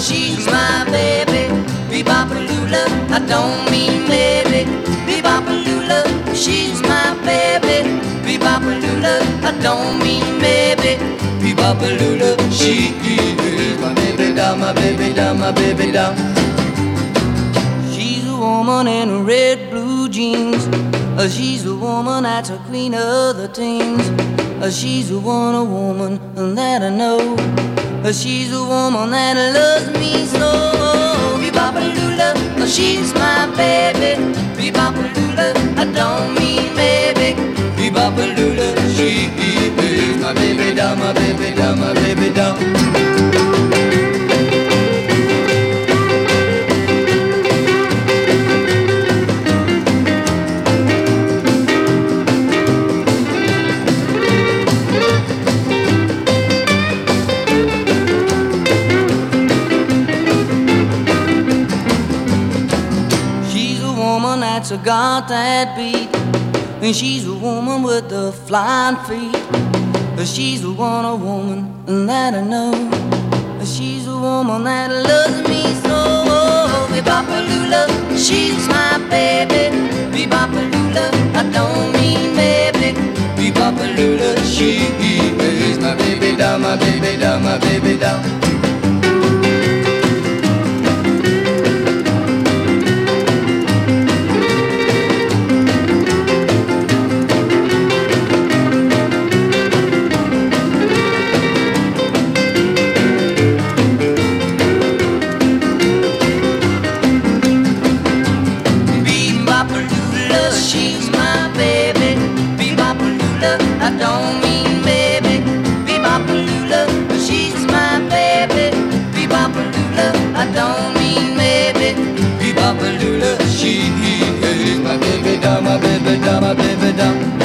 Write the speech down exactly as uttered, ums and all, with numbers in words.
she's my baby. Bebop-a-lula, I don't mean maybe. Bebop-a-lula, she's my baby. Bebop-a-lula, I don't mean maybe. Bebop-a-lula, she is my baby doll, my baby doll, my baby doll. She's a woman in red blue jeans. Uh, she's a woman that's a queen of the teens. Uh, she's a one a woman that I know. Uh, she's a woman that loves me so. Bebop-a-lula, uh, she's my baby. Bebop-a-lula, I don't mean maybe. Bebop-a-lula, she is my baby doll, my baby doll, my baby doll. That's a got that beat, and she's a woman with the flying feet. She's a one a woman that I know. She's a woman that loves me so. Bebop-a-lula, she's my baby. Bebop-a-lula, I don't mean maybe. Bebop-a-lula, she is my baby doll, my baby doll, my baby doll. She's my baby. Bebop-a-lula, I don't mean maybe. Bebop-a-lula, she's my baby. Bebop-a-lula, I don't mean maybe. Bebop-a-lula, she is my baby doll, my baby doll, my baby doll.